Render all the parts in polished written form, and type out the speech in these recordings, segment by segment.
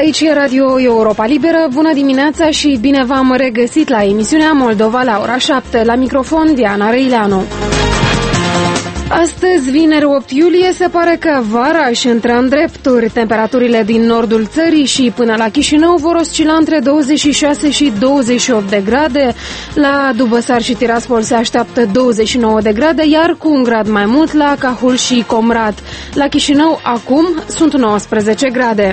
Aici e Radio Europa Liberă. Bună dimineața și bine v-am regăsit la emisiunea Moldova la ora 7. La microfon Diana Răileanu. Astăzi, vineri 8 iulie, se pare că vara își intră în drepturi. Temperaturile din nordul țării și până la Chișinău vor oscila între 26 și 28 de grade. La Dubăsar și Tiraspol se așteaptă 29 de grade, iar cu un grad mai mult la Cahul și Comrat. La Chișinău acum sunt 19 grade.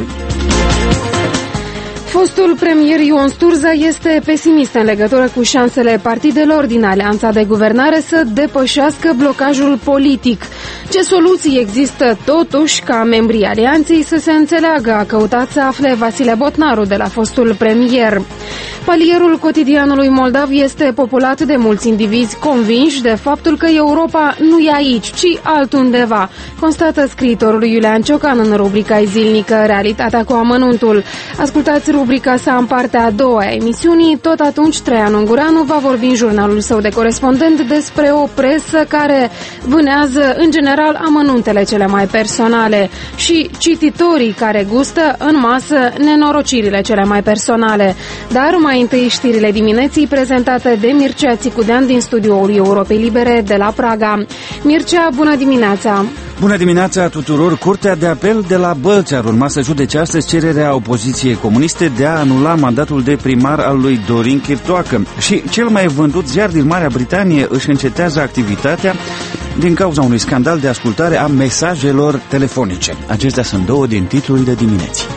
Fostul premier Ion Sturza este pesimist în legătură cu șansele partidelor din alianța de guvernare să depășească blocajul politic. Ce soluții există totuși ca membrii alianței să se înțeleagă, a căutat să afle Vasile Botnaru de la fostul premier. Palierul cotidianului moldav este populat de mulți indivizi convinși de faptul că Europa nu e aici, ci altundeva, constată scriitorul Iulian Ciocan în rubrica zilnică Realitatea cu amănuntul. Ascultați rubrica sa în partea a doua a emisiunii. Tot atunci Traian Ungureanu va vorbi în jurnalul său de corespondent despre o presă care vânează în general amănuntele cele mai personale și cititorii care gustă în masă nenorocirile cele mai personale. Dar mai întâi știrile dimineții prezentate de Mircea Țicudean din studioul Europei Libere de la Praga. Mircea, bună dimineața! Bună dimineața tuturor! Curtea de apel de la Bălți ar urma să judece astăzi cererea opoziției comuniste de a anula mandatul de primar al lui Dorin Chirtoacă. Și cel mai vândut ziar din Marea Britanie își încetează activitatea din cauza unui scandal de ascultare a mesajelor telefonice. Acestea sunt două din titlurile dimineții.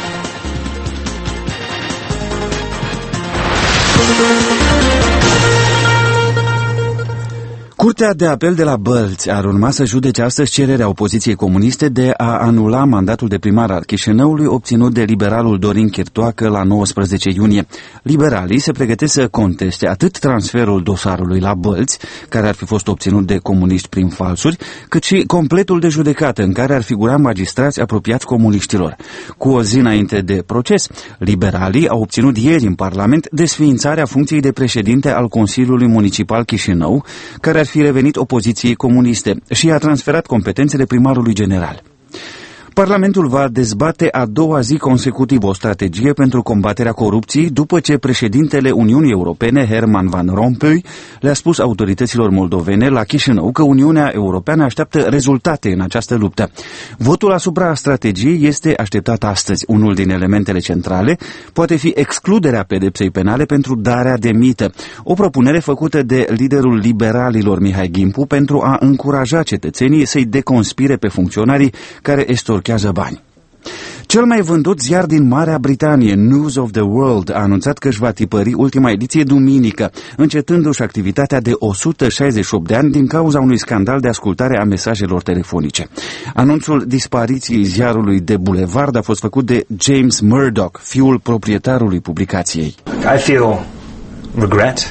Curtea de apel de la Bălți ar urma să judece astăzi cererea opoziției comuniste de a anula mandatul de primar al Chișinăului obținut de liberalul Dorin Chirtoacă la 19 iunie. Liberalii se pregătesc să conteste atât transferul dosarului la Bălți, care ar fi fost obținut de comuniști prin falsuri, cât și completul de judecată în care ar figura magistrați apropiați comuniștilor. Cu o zi înainte de proces, liberalii au obținut ieri în Parlament desființarea funcției de președinte al Consiliului Municipal Chișinău, care ar fi revenit opoziției comuniste și a transferat competențele primarului general. Parlamentul va dezbate a doua zi consecutiv o strategie pentru combaterea corupției după ce președintele Uniunii Europene, Herman Van Rompuy, le-a spus autorităților moldovene la Chișinău că Uniunea Europeană așteaptă rezultate în această luptă. Votul asupra strategiei este așteptat astăzi. Unul din elementele centrale poate fi excluderea pedepsei penale pentru darea de mită, o propunere făcută de liderul liberalilor Mihai Gimpu pentru a încuraja cetățenii să-i deconspire pe funcționarii care estorchează bani. Cel mai vândut ziar din Marea Britanie, News of the World, a anunțat că își va tipări ultima ediție duminică, încetându-și activitatea de 168 de ani din cauza unui scandal de ascultare a mesajelor telefonice. Anunțul dispariției ziarului de bulevard a fost făcut de James Murdoch, fiul proprietarului publicației. I feel regret.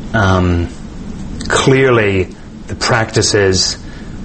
Clearly the practices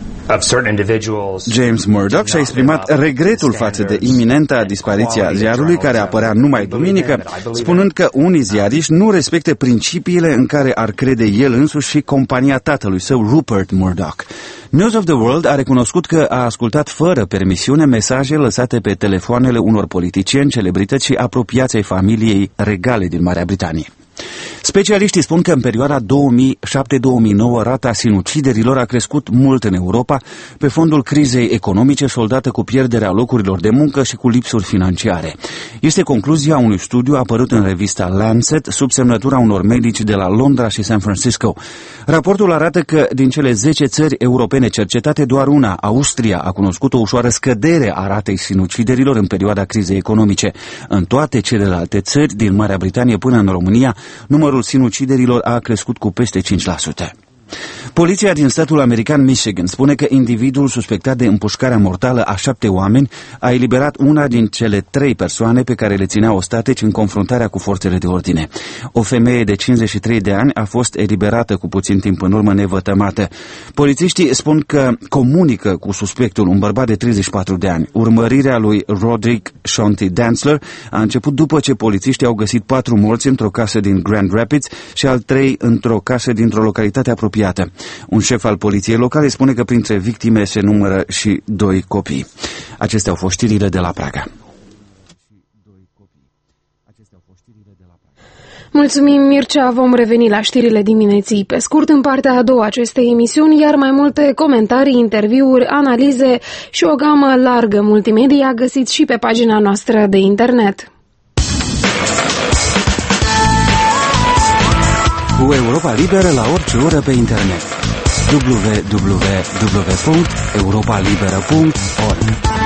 James Murdoch și-a exprimat regretul față de iminenta dispariție a ziarului, care apărea numai duminică, spunând că unii ziariști nu respectă principiile în care ar crede el însuși și compania tatălui său, Rupert Murdoch. News of the World a recunoscut că a ascultat fără permisiune mesaje lăsate pe telefoanele unor politicieni, celebrități și apropiați ai familiei regale din Marea Britanie. Specialiștii spun că în perioada 2007-2009 rata sinuciderilor a crescut mult în Europa pe fondul crizei economice soldată cu pierderea locurilor de muncă și cu lipsuri financiare. Este concluzia unui studiu apărut în revista Lancet sub semnătura unor medici de la Londra și San Francisco. Raportul arată că din cele 10 țări europene cercetate, doar una, Austria, a cunoscut o ușoară scădere a ratei sinuciderilor în perioada crizei economice. În toate celelalte țări, din Marea Britanie până în România, numărul sinuciderilor a crescut cu peste 5%. Poliția din statul american Michigan spune că individul suspectat de împușcarea mortală a 7 oameni a eliberat una din cele 3 persoane pe care le țineau ostateci în confruntarea cu forțele de ordine. O femeie de 53 de ani a fost eliberată cu puțin timp în urmă nevătămată. Polițiștii spun că comunică cu suspectul, un bărbat de 34 de ani. Urmărirea lui Roderick Shonty Dantzler a început după ce polițiștii au găsit 4 morți într-o casă din Grand Rapids și al 3 într-o casă dintr-o localitate apropiată. Un șef al poliției locale spune că printre victime se numără și 2 copii. Acestea au fost știrile de la Praga. Mulțumim, Mircea. Vom reveni la știrile dimineții pe scurt în partea a doua acestei emisiuni, iar mai multe comentarii, interviuri, analize și o gamă largă multimedia găsiți și pe pagina noastră de internet. Cu Europa Liberă la orice oră pe internet. www.europalibera.org.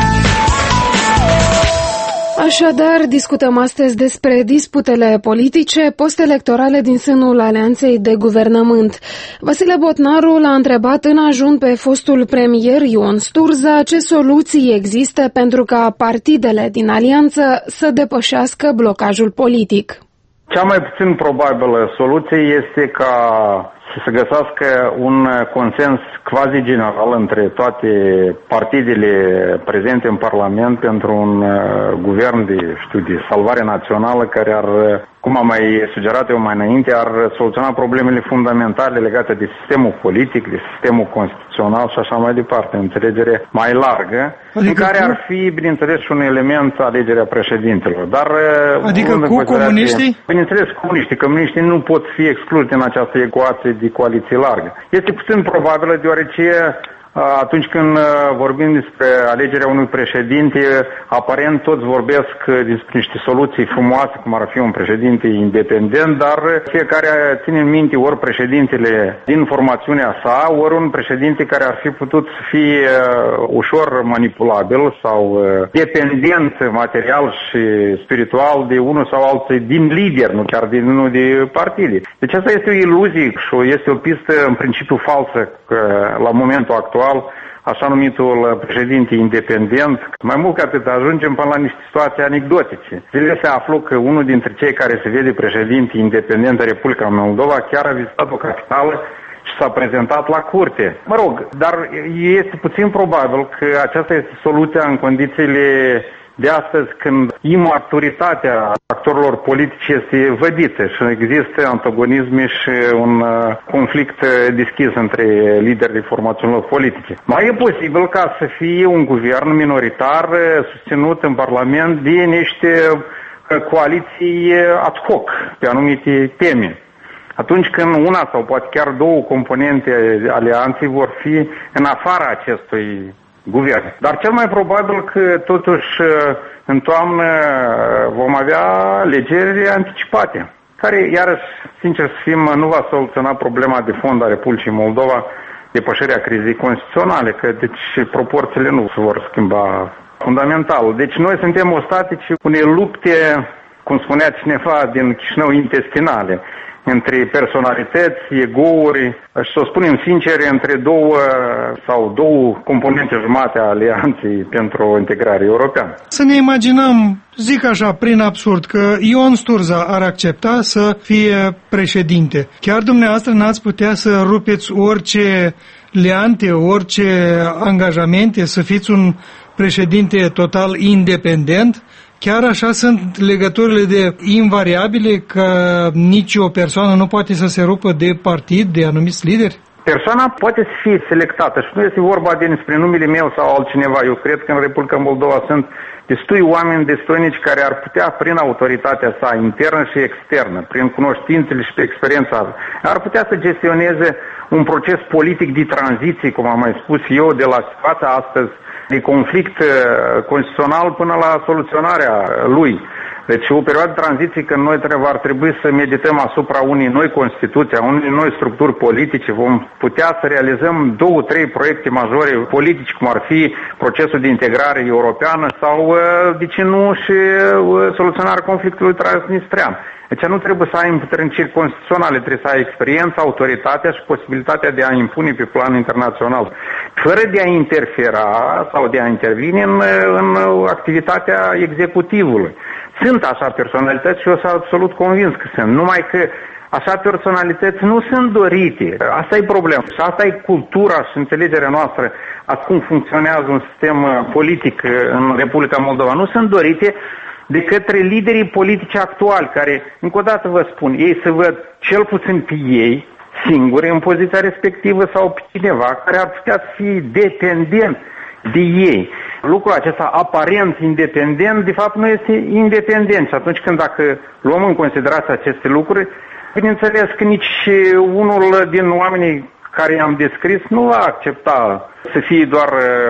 Așadar, discutăm astăzi despre disputele politice post-electorale din sânul Alianței de Guvernământ. Vasile Botnaru l-a întrebat în ajun pe fostul premier Ion Sturza ce soluții există pentru ca partidele din alianță să depășească blocajul politic. Cea mai puțin probabilă soluție este ca să se găsească un consens quasi-general între toate partidele prezente în Parlament pentru un guvern de salvare națională care ar, cum am mai sugerat eu mai înainte, ar soluționa problemele fundamentale legate de sistemul politic, de sistemul constituțional și așa mai departe, înțelegere mai largă, în care ar fi, bineînțeles, și un element alegerea președintelor. Dar, adică cu comuniștii? Bineînțeles, comuniștii nu pot fi excluși din această ecuație de coaliție largă. Este puțin probabilă deoarece atunci când vorbim despre alegerea unui președinte, aparent toți vorbesc despre niște soluții frumoase, cum ar fi un președinte independent, dar fiecare ține în minte ori președintele din formațiunea sa, ori un președinte care ar fi putut să fie ușor manipulabil sau dependent material și spiritual de unul sau altul din lider, nu chiar din unul de partide. Deci asta este o iluzie și este o pistă în principiu falsă la momentul actual, așa numitul președinte independent. Mai mult ca atât, ajungem până la niște situații anecdotice. Zilele se află că unul dintre cei care se vede președinte independent în Republica Moldova chiar a vizitat o capitală și s-a prezentat la curte. Mă rog, dar este puțin probabil că aceasta este soluția în condițiile de astăzi, când imaturitatea actorilor politici este vădită și există antagonisme și un conflict deschis între liderii formațiunilor politice. Mai e posibil ca să fie un guvern minoritar susținut în Parlament de niște coaliții ad hoc pe anumite teme. Atunci când una sau poate chiar două componente alianței vor fi în afara acestui guvern. Dar cel mai probabil că totuși în toamnă vom avea alegeri anticipate, care iarăși, sincer să fim, nu va soluționa problema de fond a Republicii Moldova, depășirea crizei constituționale, că deci proporțiile nu se vor schimba fundamental. Deci noi suntem ostatici unei lupte, cum spunea cineva, din Chișinău, intestinale, între personalități, egouri și, să o spunem sincer, între două componente jumate a alianței pentru o integrare europeană. Să ne imaginăm, zic așa, prin absurd, că Ion Sturza ar accepta să fie președinte. Chiar dumneavoastră n-ați putea să rupeți orice leante, orice angajamente, să fiți un președinte total independent? Chiar așa sunt legăturile de invariabile că nici o persoană nu poate să se rupă de partid, de anumiți lideri? Persoana poate să fie selectată și nu este vorba despre numele meu sau altcineva. Eu cred că în Republica Moldova sunt destui oameni destoinici care ar putea, prin autoritatea sa internă și externă, prin cunoștințele și experiența, ar putea să gestioneze un proces politic de tranziție, cum am mai spus eu, de la situația astăzi de conflict constituțional până la soluționarea lui. Deci o perioadă de tranziție când noi ar trebui să medităm asupra unei noi Constituții, a unei noi structuri politice, vom putea să realizăm 2-3 proiecte majore politici, cum ar fi procesul de integrare europeană sau, de ce nu, și soluționarea conflictului transnistrean. Deci nu trebuie să ai împuternicieri constituționale, trebuie să ai experiența, autoritatea și posibilitatea de a impune pe plan internațional, fără de a interfera sau de a intervine în activitatea executivului. Sunt așa personalități și eu sunt absolut convins că sunt, numai că așa personalități nu sunt dorite. Asta e problema. Și asta e cultura și înțelegerea noastră a cum funcționează un sistem politic în Republica Moldova. Nu sunt dorite de către liderii politici actuali, care, încă o dată vă spun, ei se văd cel puțin pe ei singuri în poziția respectivă sau pe cineva care ar putea fi dependent de ei. lucrul acesta aparent independent, de fapt nu este independent. Și atunci când dacă luăm în considerație aceste lucruri, bineînțeles că nici unul din oamenii care i-am descris nu va accepta să fie doar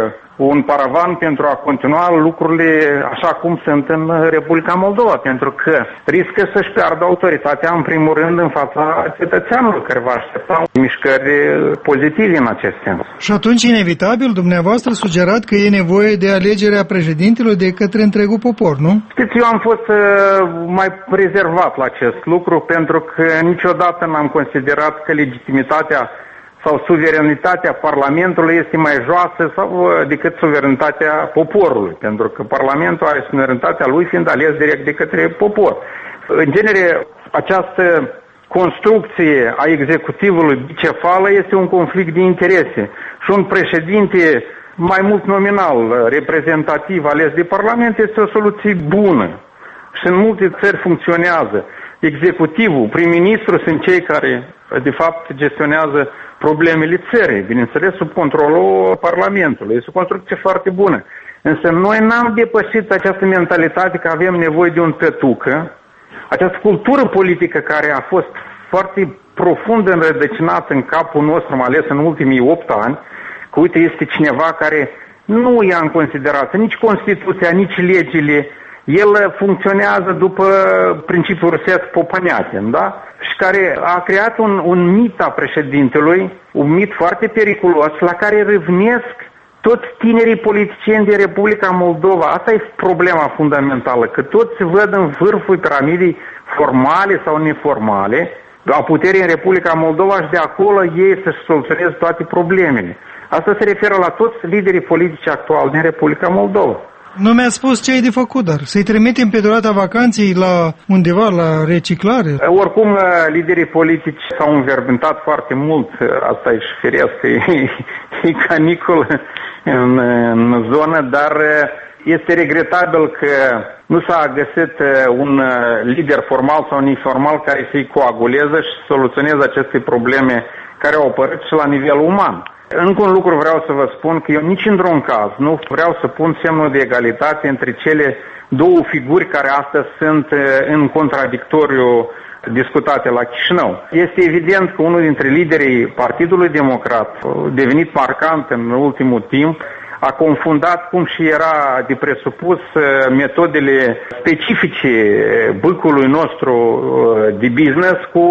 un paravan pentru a continua lucrurile așa cum sunt în Republica Moldova, pentru că riscă să-și piardă autoritatea, în primul rând, în fața cetățeanului care va aștepta mișcări pozitive în acest sens. Și atunci, inevitabil, dumneavoastră sugerat că e nevoie de alegerea președintelui de către întregul popor, nu? Știți, eu am fost mai rezervat la acest lucru, pentru că niciodată n-am considerat că legitimitatea sau suveranitatea Parlamentului este mai joasă decât suveranitatea poporului, pentru că Parlamentul are suveranitatea lui fiind ales direct de către popor. În genere, această construcție a executivului bicefală este un conflict de interese și un președinte mai mult nominal, reprezentativ ales de Parlament este o soluție bună și în multe țări funcționează. Executivul, prim-ministru sunt cei care de fapt gestionează problemele țării, bineînțeles sub controlul Parlamentului. Este o construcție foarte bună. Însă noi n-am depășit această mentalitate că avem nevoie de un tătucă, această cultură politică care a fost foarte profund înrădăcinată în capul nostru, mai ales în ultimii 8 ani, că uite este cineva care nu ia în considerație nici Constituția, nici legile. El funcționează după principiul rusesc Popăneatin, da? Și care a creat un mit a președintelui, un mit foarte periculos, la care râvnesc toți tinerii politicieni din Republica Moldova. Asta e problema fundamentală, că toți se văd în vârful piramidei formale sau neformale a puterii în Republica Moldova și de acolo ei să-și soluționeze toate problemele. Asta se referă la toți liderii politici actuali din Republica Moldova. Nu mi-a spus ce ai de făcut, dar să-i trimitem pe durata vacanței la undeva, la reciclare? Oricum, liderii politici s-au înverbântat foarte mult, asta e și firesc, e caniculă în zonă, dar este regretabil că nu s-a găsit un lider formal sau informal care să-i coaguleze și să soluționeze aceste probleme care au apărut și la nivel uman. Încă un lucru vreau să vă spun, că eu nici într-un caz nu vreau să pun semnul de egalitate între cele două figuri care astăzi sunt în contradictoriu discutate la Chișinău. Este evident că unul dintre liderii Partidului Democrat, devenit marcant în ultimul timp, a confundat, cum și era de presupus, metodele specifice bâcului nostru de business cu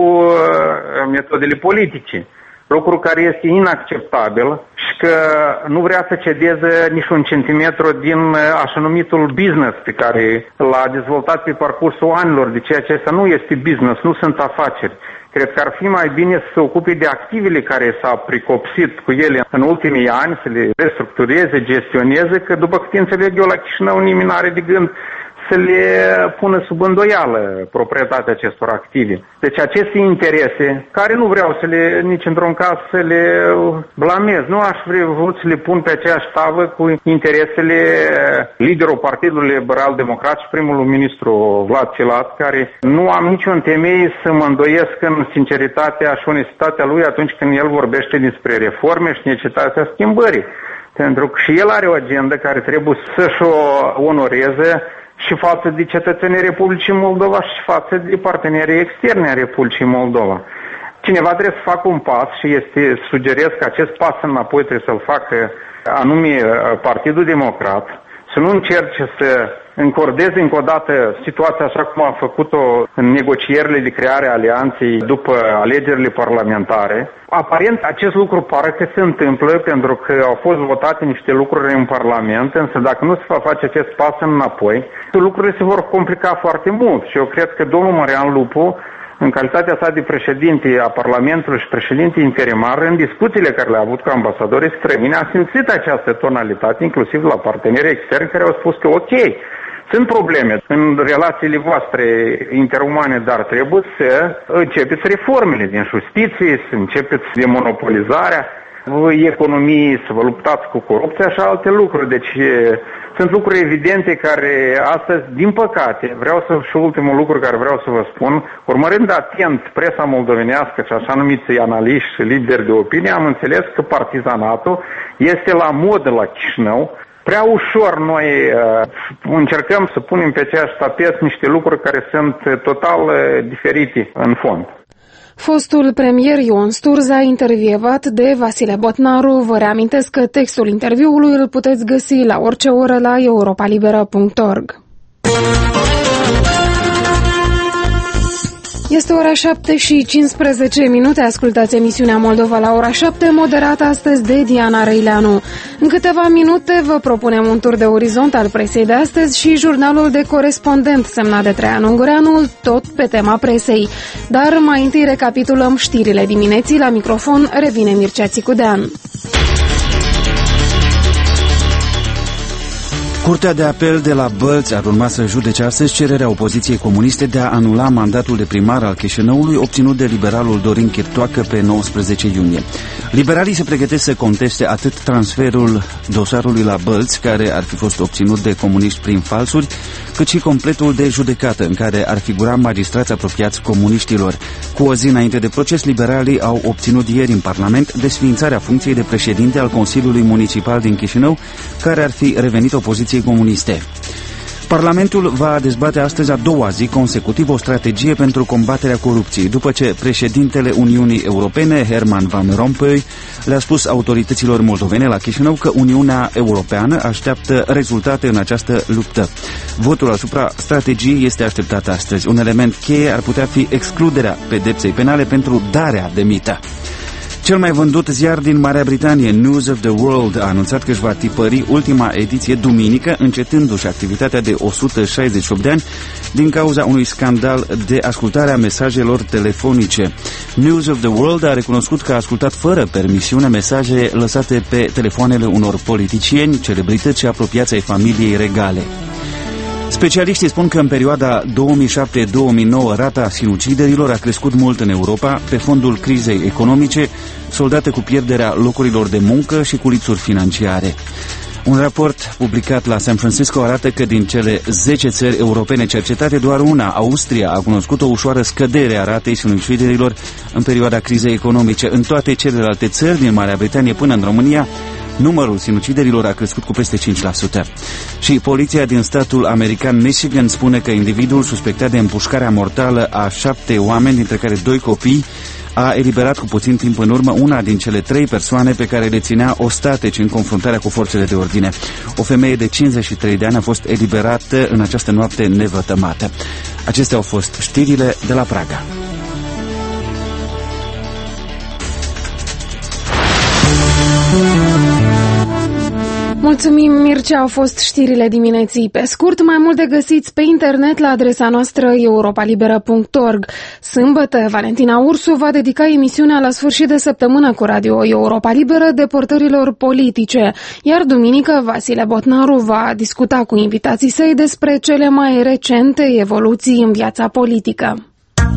metodele politice. Lucru care este inacceptabil și că nu vrea să cedeze nici un centimetru din așa numitul business pe care l-a dezvoltat pe parcursul anilor, de ceea ce asta nu este business, nu sunt afaceri. Cred că ar fi mai bine să se ocupe de activele care s-a pricopsit cu ele în ultimii ani, să le restructureze, gestioneze, că după câte înțeleg eu la Chișinău nimeni n-are de gând să le pună sub îndoială proprietatea acestor active. Deci aceste interese, care nu vreau să le, nici într-un caz să le blamez, nu aș vrea să le pun pe aceeași tavă cu interesele liderul Partidului Liberal Democrat și primul ministru Vlad Filat, care nu am niciun temei să mă îndoiesc în sinceritatea și onestitatea lui atunci când el vorbește despre reforme și necesitatea schimbării. Pentru că și el are o agendă care trebuie să-și o onoreze și față de cetățenii Republicii Moldova și față de partenerii externi ai Republicii Moldova. Cineva trebuie să facă un pas și sugerez că acest pas înapoi trebuie să-l facă anume Partidul Democrat, să nu încerce să încordeze încă o dată situația așa cum a făcut-o în negocierile de creare a alianței după alegerile parlamentare. Aparent acest lucru pare că se întâmplă pentru că au fost votate niște lucruri în Parlament, însă dacă nu se va face acest pas înapoi, lucrurile se vor complica foarte mult și eu cred că domnul Marian Lupu, în calitatea sa de președinte a Parlamentului și președinte interimar, în discuțiile care le-a avut cu ambasadorii străini, a simțit această tonalitate, inclusiv la partenerii externi care au spus că ok, sunt probleme în relațiile voastre interumane, dar trebuie să începeți reformele din justiție, să începeți demonopolizarea economiei, să vă luptați cu corupția și alte lucruri. Deci sunt lucruri evidente care astăzi, din păcate, și ultimul lucru care vreau să vă spun, urmărind atent presa moldovenească și așa numiți analiști și lideri de opinie, am înțeles că partizanatul este la modă la Chișinău Prea ușor noi încercăm să punem pe aceeași tapet niște lucruri care sunt total diferite în fond. Fostul premier Ion Sturza, intervievat de Vasile Botnaru. Vă reamintesc că textul interviului îl puteți găsi la orice oră la europalibera.org. Este ora 7:15. Ascultați emisiunea Moldova la ora 7, moderată astăzi de Diana Răileanu. În câteva minute vă propunem un tur de orizont al presei de astăzi și jurnalul de corespondent semnat de Traian Ungureanu, tot pe tema presei. Dar mai întâi recapitulăm știrile dimineții. La microfon revine Mircea Țicudean. Curtea de apel de la Bălți ar urma să judece astăzi cererea opoziției comuniste de a anula mandatul de primar al Chișinăului obținut de liberalul Dorin Chirtoacă pe 19 iunie. Liberalii se pregătesc să conteste atât transferul dosarului la Bălți, care ar fi fost obținut de comuniști prin falsuri, cât și completul de judecată, în care ar figura magistrați apropiați comuniștilor. Cu o zi înainte de proces, liberalii au obținut ieri în Parlament desființarea funcției de președinte al Consiliului Municipal din Chișinău, care ar fi revenit opoziției comuniste. Parlamentul va dezbate astăzi a doua zi consecutiv o strategie pentru combaterea corupției, după ce președintele Uniunii Europene, Herman Van Rompuy, le-a spus autorităților moldovene la Chișinău că Uniunea Europeană așteaptă rezultate în această luptă. Votul asupra strategiei este așteptat astăzi. Un element cheie ar putea fi excluderea pedepsei penale pentru darea de mită. Cel mai vândut ziar din Marea Britanie, News of the World, a anunțat că își va tipări ultima ediție duminică, încetându-și activitatea de 168 de ani din cauza unui scandal de ascultare a mesajelor telefonice. News of the World a recunoscut că a ascultat fără permisiune mesaje lăsate pe telefoanele unor politicieni, celebrități și apropiați ai familiei regale. Specialiștii spun că în perioada 2007-2009 rata sinuciderilor a crescut mult în Europa pe fondul crizei economice, soldate cu pierderea locurilor de muncă și cu lipsuri financiare. Un raport publicat la San Francisco arată că din cele 10 țări europene cercetate, doar una, Austria, a cunoscut o ușoară scădere a ratei sinuciderilor în perioada crizei economice. În toate celelalte țări, din Marea Britanie până în România, numărul sinuciderilor a crescut cu peste 5%. Și poliția din statul american Michigan spune că individul suspectat de împușcarea mortală a 7 oameni, dintre care 2 copii, a eliberat cu puțin timp în urmă una din cele 3 persoane pe care le ținea ostateci în confruntarea cu forțele de ordine. O femeie de 53 de ani a fost eliberată în această noapte nevătămată. Acestea au fost știrile de la Praga. Mulțumim, Mircea, au fost știrile dimineții. Pe scurt, mai mult de găsiți pe internet la adresa noastră europalibera.org. Sâmbătă, Valentina Ursu va dedica emisiunea la sfârșit de săptămână cu Radio Europa Liberă deportărilor politice, iar duminică Vasile Botnaru va discuta cu invitații săi despre cele mai recente evoluții în viața politică.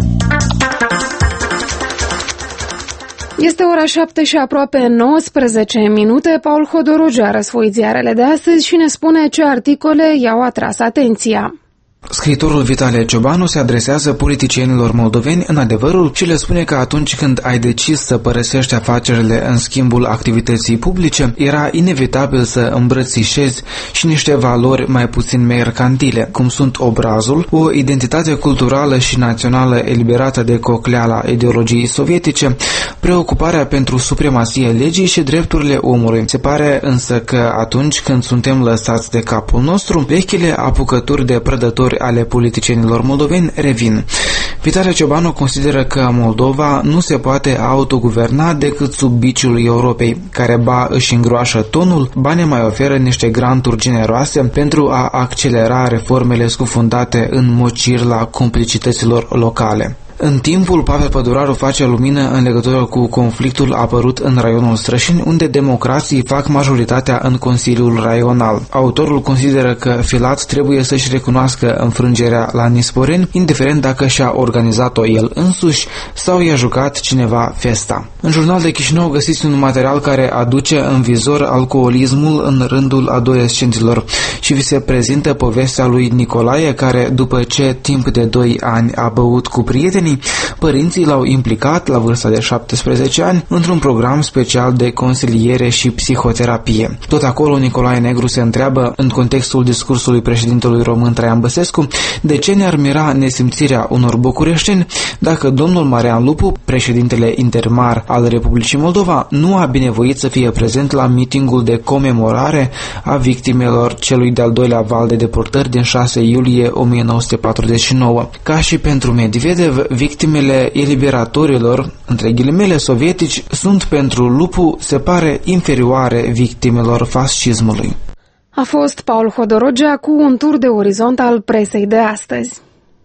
Este ora 7 și aproape 19 minute. Paul Hodorogiu a răsfoit ziarele de astăzi și ne spune ce articole i-au atras atenția. Scriitorul Vitale Ciobanu se adresează politicienilor moldoveni în adevărul și le spune că atunci când ai decis să părăsești afacerile în schimbul activității publice, era inevitabil să îmbrățișezi și niște valori mai puțin mercantile, cum sunt obrazul, o identitate culturală și națională eliberată de cocleala ideologiei sovietice, preocuparea pentru supremația legii și drepturile omului. Se pare însă că atunci când suntem lăsați de capul nostru, vechile apucături de prădători ale politicienilor moldoveni revin. Vitale Ciobanu consideră că Moldova nu se poate autoguverna decât sub biciul Europei, care ba își îngroașă tonul, ba ne mai oferă niște granturi generoase pentru a accelera reformele scufundate în mocirla complicităților locale. În timpul, Pavel Păduraru face lumină în legătură cu conflictul apărut în raionul Strășini, unde democrații fac majoritatea în Consiliul Raional. Autorul consideră că Filat trebuie să-și recunoască înfrângerea la Nisporeni, indiferent dacă și-a organizat-o el însuși sau i-a jucat cineva festa. În Jurnal de Chișinău găsiți un material care aduce în vizor alcoolismul în rândul adolescenților și vi se prezintă povestea lui Nicolae, care, după ce timp de 2 ani a băut cu prieteni, Moldoveni, părinții l-au implicat la vârsta de 17 ani într-un program special de consiliere și psihoterapie. Tot acolo Nicolae Negru se întreabă, în contextul discursului președintelui român Traian Băsescu, de ce ne-ar mira nesimțirea unor bucureșteni dacă domnul Marian Lupu, președintele intermar al Republicii Moldova, nu a binevoit să fie prezent la mitingul de comemorare a victimelor celui de-al doilea val de deportări din 6 iulie 1949. Ca și pentru Medvedev, victimele eliberatorilor, între ghilimele sovietici, sunt pentru Lupu, se pare, inferioare victimelor fascismului. A fost Paul Hodorogea cu un tur de orizont al presei de astăzi.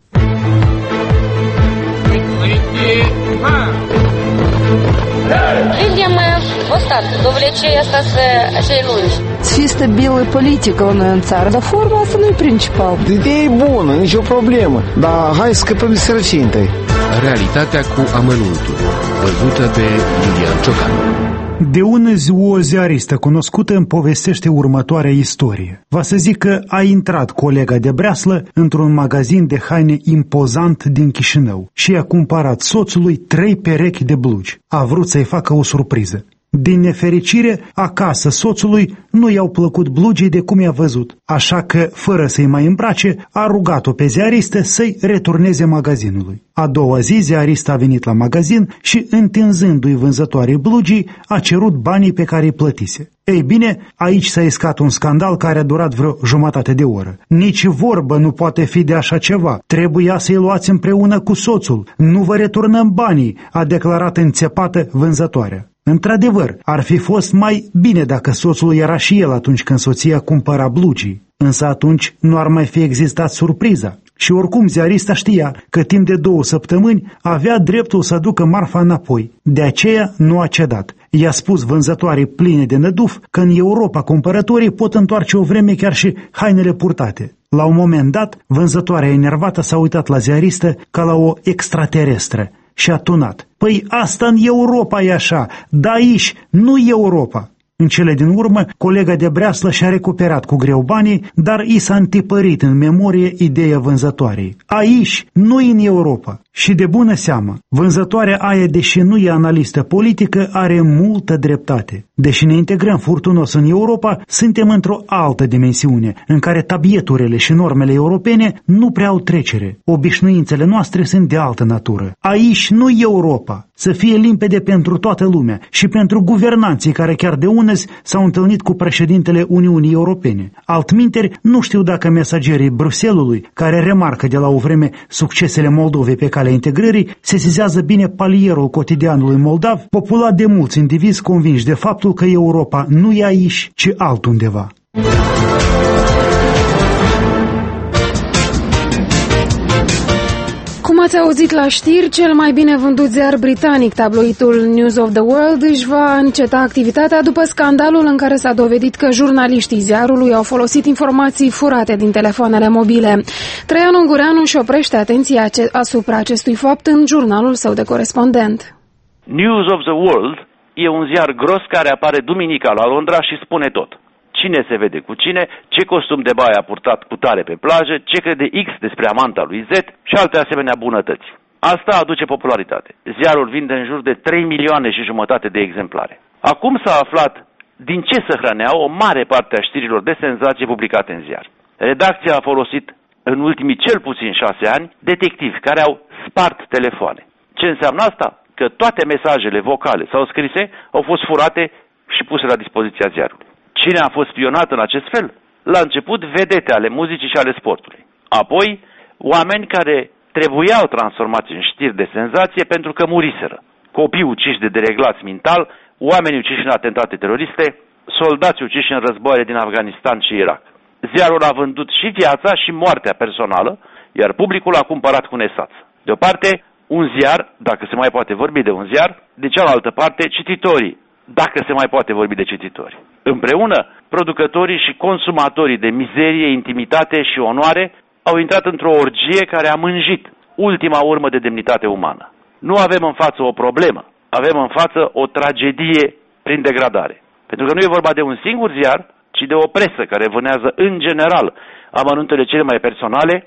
Видим остатки, довлечение остаться acei lungi. Чисто белая политика у нас, dar forma asta nu e principal. Ideea e bună, nicio problemă, dar hai să scăpăm de sărăcie întâi. Realitatea cu amănuntul, văzută de Iulian Ciocan. De ună zi o ziaristă cunoscută îmi povestește următoarea istorie. Va să zic că a intrat colega de breaslă într-un magazin de haine impozant din Chișinău și i-a cumpărat soțului 3 perechi de blugi. A vrut să-i facă o surpriză. Din nefericire, acasă soțului nu i-au plăcut blugii de cum i-a văzut, așa că, fără să-i mai îmbrace, a rugat-o pe ziaristă să-i returneze magazinului. A doua zi, ziarista a venit la magazin și, întinzându-i vânzătoarei blugii, a cerut banii pe care îi plătise. Ei bine, aici s-a iscat un scandal care a durat vreo jumătate de oră. Nici vorbă nu poate fi de așa ceva. Trebuia să-i luați împreună cu soțul. Nu vă returnăm banii, a declarat înțepată vânzătoarea. Într-adevăr, ar fi fost mai bine dacă soțul era și el atunci când soția cumpăra blugii, însă atunci nu ar mai fi existat surpriza. Și oricum ziarista știa că timp de 2 săptămâni avea dreptul să aducă marfa înapoi. De aceea nu a cedat. I-a spus vânzătoarei pline de năduf că în Europa cumpărătorii pot întoarce o vreme chiar și hainele purtate. La un moment dat, vânzătoarea enervată s-a uitat la ziaristă ca la o extraterestră și a tunat. Păi asta în Europa e așa, dar aici nu Europa. În cele din urmă, colega de breaslă și-a recuperat cu greu banii, dar i s-a întipărit în memorie ideea vânzătoarei. Aici nu în Europa. Și de bună seamă, vânzătoarea aia, deși nu e analistă politică, are multă dreptate. Deși ne integrăm furtunos în Europa, suntem într-o altă dimensiune, în care tabieturile și normele europene nu prea au trecere. Obișnuințele noastre sunt de altă natură. Aici nu Europa. Să fie limpede pentru toată lumea și pentru guvernanții care chiar de unăzi s-au întâlnit cu președintele Uniunii Europene. Altminteri, nu știu dacă mesagerii Bruxelului, care remarcă de la o vreme succesele Moldovei pe calea integrării, sesizează bine palierul cotidianului moldav, populat de mulți indivizi convinși de faptul că Europa nu e aici, ci altundeva. Cum ați auzit la știri, cel mai bine vândut ziar britanic, tabloidul News of the World, își va înceta activitatea după scandalul în care s-a dovedit că jurnaliștii ziarului au folosit informații furate din telefoanele mobile. Traian Ungureanu își oprește atenția asupra acestui fapt în jurnalul său de corespondent. News of the World e un ziar gros care apare duminica la Londra și spune tot. Cine se vede cu cine, ce costum de baie a purtat cu tare pe plajă, ce crede X despre amanta lui Z și alte asemenea bunătăți. Asta aduce popularitate. Ziarul vinde în jur de 3,5 milioane de exemplare. Acum s-a aflat din ce se hrăneau o mare parte a știrilor de senzație publicate în ziar. Redacția a folosit în ultimii cel puțin 6 ani detectivi care au spart telefoane. Ce înseamnă asta? Că toate mesajele vocale sau scrise au fost furate și puse la dispoziția ziarului. Cine a fost spionat în acest fel? La început, vedete ale muzicii și ale sportului. Apoi, oameni care trebuiau transformați în știri de senzație pentru că muriseră. Copii uciși de dereglați mental, oameni uciși în atentate teroriste, soldați uciși în războaie din Afganistan și Irak. Ziarul a vândut și viața și moartea personală, iar publicul a cumpărat cu nesață. De o parte, un ziar, dacă se mai poate vorbi de un ziar, de cealaltă parte, cititorii, dacă se mai poate vorbi de cititori. Împreună, producătorii și consumatorii de mizerie, intimitate și onoare au intrat într-o orgie care a mânjit ultima urmă de demnitate umană. Nu avem în față o problemă, avem în față o tragedie prin degradare. Pentru că nu e vorba de un singur ziar, ci de o presă care vânează în general amănuntele cele mai personale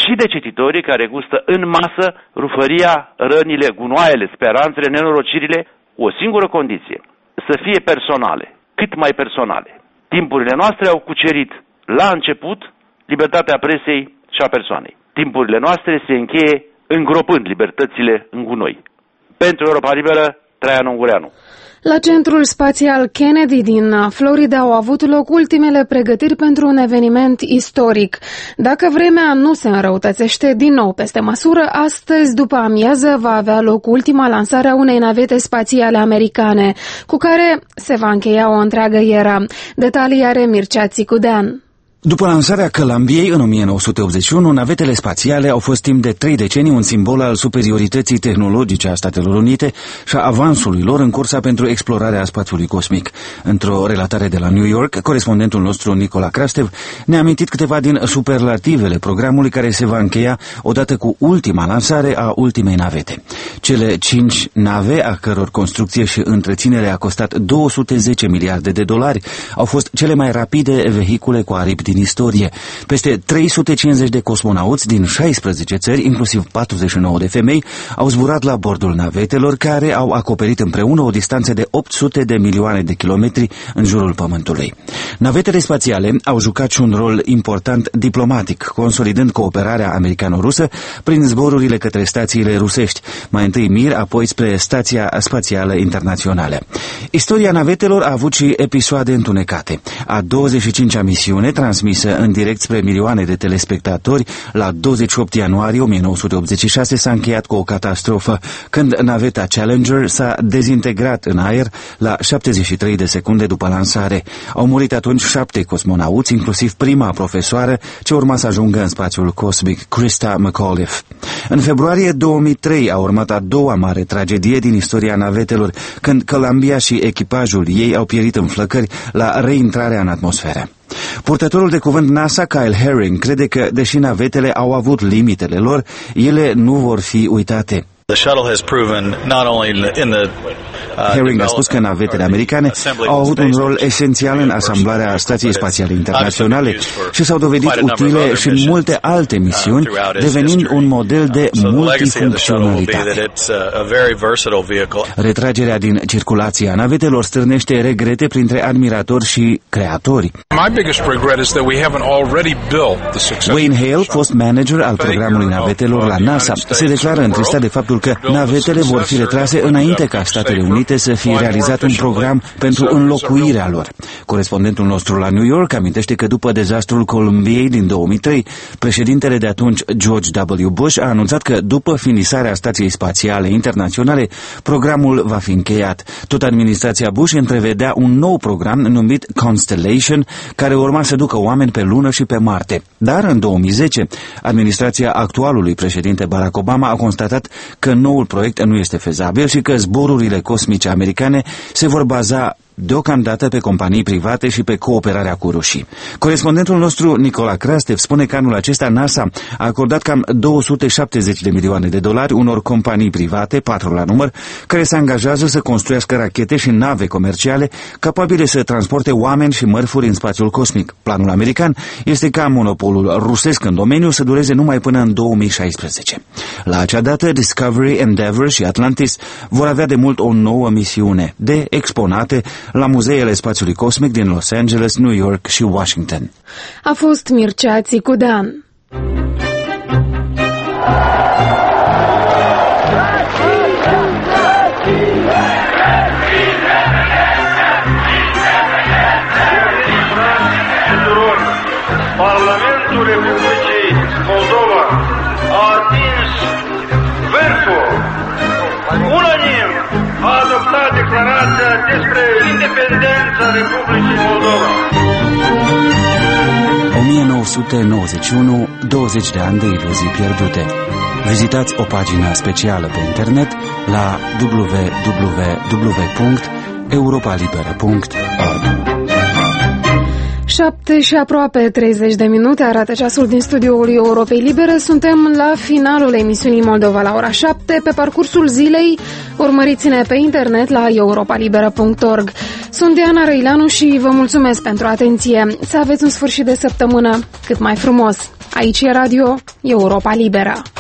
și de cititorii care gustă în masă rufăria, rănile, gunoaiele, speranțele, nenorocirile, o singură condiție, să fie personale, cât mai personale. Timpurile noastre au cucerit la început libertatea presei și a persoanei. Timpurile noastre se încheie îngropând libertățile în gunoi. Pentru Europa Liberă, Traian Ungureanu. La Centrul Spațial Kennedy din Florida au avut loc ultimele pregătiri pentru un eveniment istoric. Dacă vremea nu se înrăutățește din nou peste măsură, astăzi după amiază va avea loc ultima lansare a unei navete spațiale americane, cu care se va încheia o întreagă era. Detalii are Mircea Țicudean. După lansarea Columbiei în 1981, navetele spațiale au fost timp de 3 decenii un simbol al superiorității tehnologice a Statelor Unite și a avansului lor în cursa pentru explorarea spațiului cosmic. Într-o relatare de la New York, corespondentul nostru Nicola Krastev ne-a amintit câteva din superlativele programului care se va încheia odată cu ultima lansare a ultimei navete. Cele 5 nave, a căror construcție și întreținere a costat 210 miliarde de dolari, au fost cele mai rapide vehicule cu aripi din istorie. Peste 350 de cosmonauți din 16 țări, inclusiv 49 de femei, au zburat la bordul navetelor, care au acoperit împreună o distanță de 800 de milioane de kilometri în jurul Pământului. Navetele spațiale au jucat și un rol important diplomatic, consolidând cooperarea americano-rusă prin zborurile către stațiile rusești, mai întâi Mir, apoi spre Stația Spațială Internațională. Istoria navetelor a avut și episoade întunecate. A 25-a misiune, transmisă în direct spre milioane de telespectatori, la 28 ianuarie 1986 s-a încheiat cu o catastrofă, când naveta Challenger s-a dezintegrat în aer la 73 de secunde după lansare. Au murit atunci 7 cosmonauți, inclusiv prima profesoară ce urma să ajungă în spațiul cosmic, Christa McAuliffe. În februarie 2003 a urmat a doua mare tragedie din istoria navetelor, când Columbia și echipajul ei au pierit în flăcări la reintrarea în atmosferă. Purtătorul de cuvânt NASA, Kyle Herring, crede că, deși navetele au avut limitele lor, ele nu vor fi uitate. Herring a spus că navetele americane au avut un rol esențial în asamblarea Stației Spațiale Internaționale și s-au dovedit utile și în multe alte misiuni, devenind un model de multifuncționalitate. Retragerea din circulație a navetelor stârnește regrete printre admiratori și creatori. Wayne Hale, fost manager al programului navetelor la NASA, se declară întristat de faptul că navetele vor fi retrase înainte ca Statele Unite să fie realizat un program pentru înlocuirea lor. Corespondentul nostru la New York amintește că după dezastrul Columbiei din 2003, președintele de atunci, George W. Bush, a anunțat că după finisarea Stației Spațiale Internaționale, programul va fi încheiat. Tot administrația Bush întrevedea un nou program numit Constellation, care urma să ducă oameni pe Lună și pe Marte. Dar în 2010, administrația actualului președinte Barack Obama a constatat că noul proiect nu este fezabil și că zborurile cosmice americane se vor baza deocamdată pe companii private și pe cooperarea cu rușii. Corespondentul nostru, Nicola Krastev, spune că anul acesta NASA a acordat cam 270 de milioane de dolari unor companii private, 4 la număr, care se angajează să construiască rachete și nave comerciale capabile să transporte oameni și mărfuri în spațiul cosmic. Planul american este ca monopolul rusesc în domeniu să dureze numai până în 2016. La acea dată, Discovery, Endeavour și Atlantis vor avea de mult o nouă misiune de exponate la muzeele spațiului cosmic din Los Angeles, New York și Washington. A fost Mircea Țicudean. Parlamentul Republicii Moldova a atins vârful. Unanim a adoptat declarația despre independența Republicii Moldova. 1991, 20 de ani de iluzii pierdute. Vizitați o pagină specială pe internet la www.europalibera.org. 7 și aproape 30 de minute arată ceasul din studioul Europei Libere. Suntem la finalul emisiunii Moldova la ora 7. Pe parcursul zilei urmăriți-ne pe internet la europalibera.org. Sunt Diana Răileanu și vă mulțumesc pentru atenție. Să aveți un sfârșit de săptămână cât mai frumos. Aici e Radio Europa Liberă.